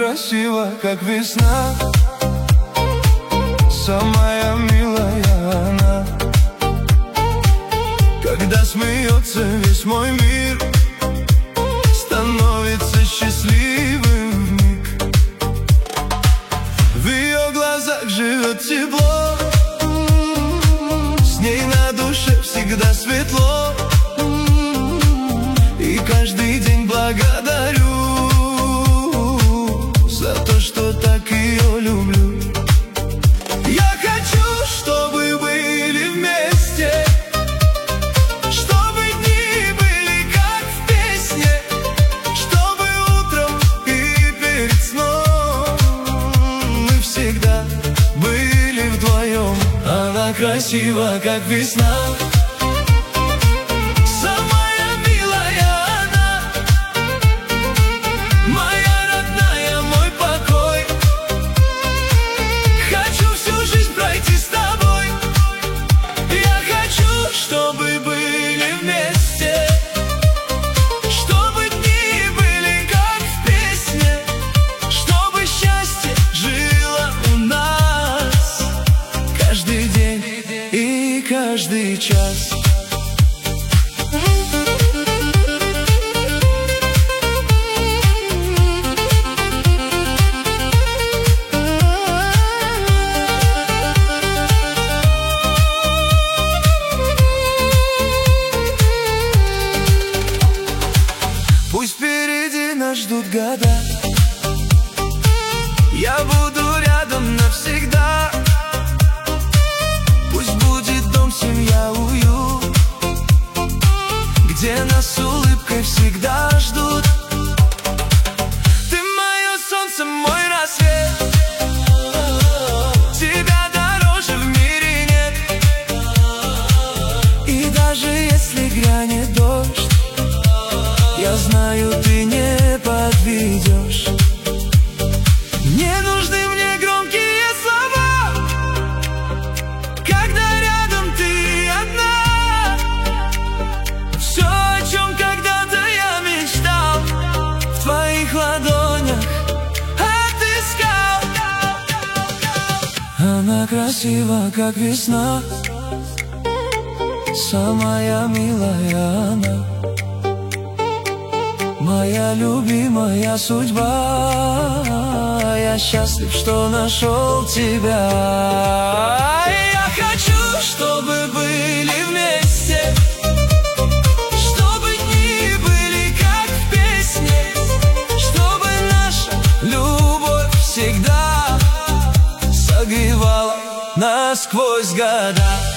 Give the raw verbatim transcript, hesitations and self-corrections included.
красива, как весна. Самая милая она. Когда смеется весь мой мир, становится счастливым вмиг. В ее глазах живет тепло, с ней на душе всегда светло. И каждый день благодарю за то, что так ее люблю. Я хочу, чтобы были вместе, чтобы дни были как в песне, чтобы утром и перед сном мы всегда были вдвоем. Она красива, как весна. Чтобы были вместе, чтобы дни были как в песне, чтобы счастье жило у нас каждый день и каждый час. Пусть впереди нас ждут года, я буду рядом навсегда. Пусть будет дом, семья, уют, где нас с улыбкой всегда ждут. Ты мое солнце, мой рассвет, тебя дороже в мире нет. И даже если грянет дождь, я знаю, ты не подведешь. Не нужны мне громкие слова, когда рядом ты одна. Все, о чем когда-то я мечтал, в твоих ладонях отыскал. Она красива, как весна, самая милая она. Моя любимая судьба, я счастлив, что нашел тебя. Я хочу, чтобы были вместе, чтобы дни были как в песне, чтобы наша любовь всегда согревала насквозь года.